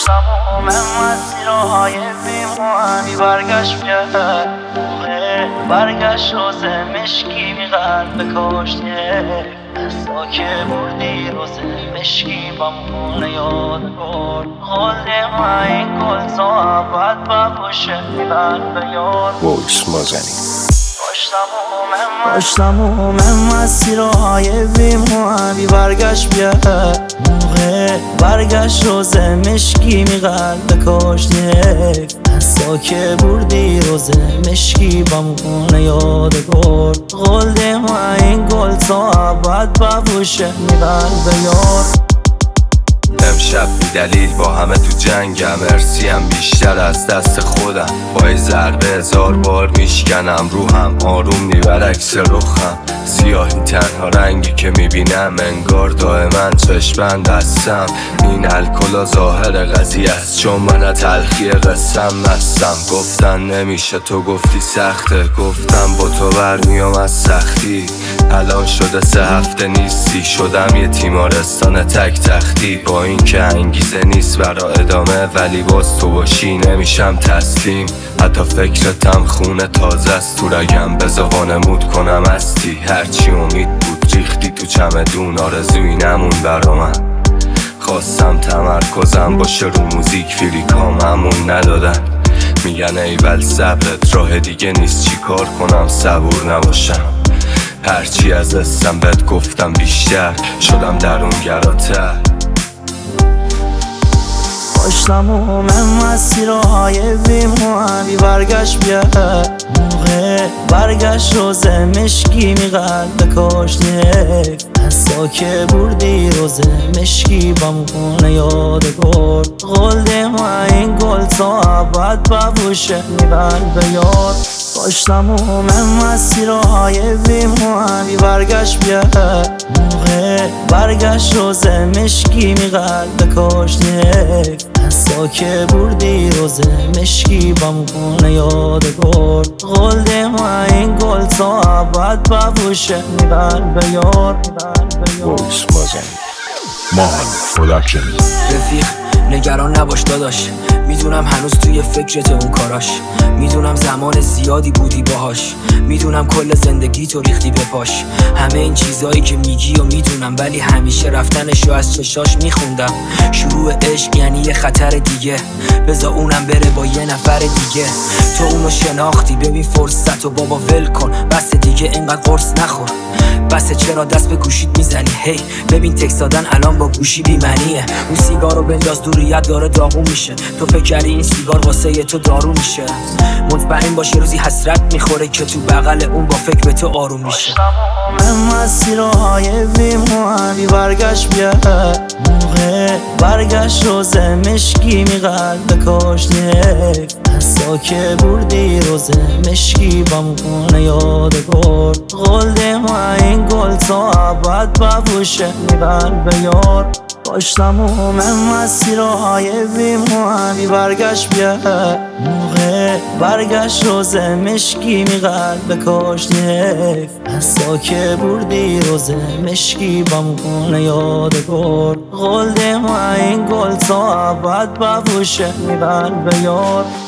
پشتم و من مسیرهای بیمانی برگشت بیاد موقع برگشت روزه مشکی بی قلب کاشته دستا که بردی روزه مشکی بمونه یادگار قلده ما این گل تا عبد بباشه قلب یاد وایس مازنی پشتم و من مسیرهای بیمانی برگشت بیاد موقع برگشت روزه مشکی می قلب کاشته دستا که بردی روزه مشکی بمونه یادگار قلده ما این گل تا عبد بباشه قلب یاد امشب بی دلیل با همه تو جنگم ارسیم بیشتر از دست خودم با یه ضربه 1000 بار میشکنم روحم آروم نی برعکس رخم سیاهی تنها رنگی که میبینم انگار دائما چشم‌بند هستم این الکلا ظاهر قضیه است چون من تلخی قسم مستم گفتن نمیشه تو گفتی سخته گفتم با تو برمیام از سختی الان شده 3 هفته نیستی شدم یه تیمارستان تک تختی با این که انگیزه نیست برا ادامه ولی باز تو باشی نمیشم تسلیم حتی فکرتم خونه تازه است تو رگم بذار وانمود کنم هستی هرچی امید بود ریختی تو چمدون آرزویی نمون برا من خواستم تمرکزم باشه رو موزیک فیلیکام همون ندادن میگن ایول صبرت راه دیگه نیست چی کار کنم صبور نباشم هرچی از دستم بهت گفتم بیشتر شدم درونگراتر پشتم و من مسیرهای بیمانی برگشت بیاد موقع برگشت روزه مشکی می قلب کاشته دستا که بردی روزه مشکی بمونه یادگار قلده ما این گل تا عبد بباشه قلب یاد پشتم و من مسیرهای بیمانی برگشت بیاد موقع برگشت روزه مشکی می قلب کاشته دستا که بردی روزه مشکی بمونه یادگار قلده ما این گل تا عبد بباشه قلب یاد وایس مازنی ماهان پروداکشن رفیق نگران نباش داداش میدونم هنوز توی فکرت اون کاراش میدونم زمان زیادی بودی باهاش میدونم کل زندگی تو ریختی به پاش همه این چیزایی که میگی و میدونم ولی همیشه رفتنشو از چشاش میخوندم شروع عشق یعنی یه خطر دیگه بذار اونم بره با یه نفر دیگه تو اونو شناختی ببین فرصت و بابا ول کن بس دیگه اینقدر قرص نخور بس چرا دست به گوشیت میزنی هی ببین تکست دادن الان با گوشی بی‌معنیه اون سیگارو بنداز دوریت داره داغون میشه تو فکر کردی این سیگار واسه تو دارو میشه مطمئن باش یه روزی حسرت میخوره که تو بغل اون با فکر به تو آروم میشه من مسیرهای بیمانی برگشت بیاد موقع برگشت روزه مشکی می قلب کاشته دستا که بردی روزه مشکی بمونه یادگار قلده ما این گل تا عبد بباشه قلب یاد پشتم و من مسیرهای بیمانی برگشت بیاد موقع برگشت روزه مشکی می قلب کاشته دستا که بردی روزه مشکی بمونه یادگار قلده ما این گل تا عبد بباشه قلب یاد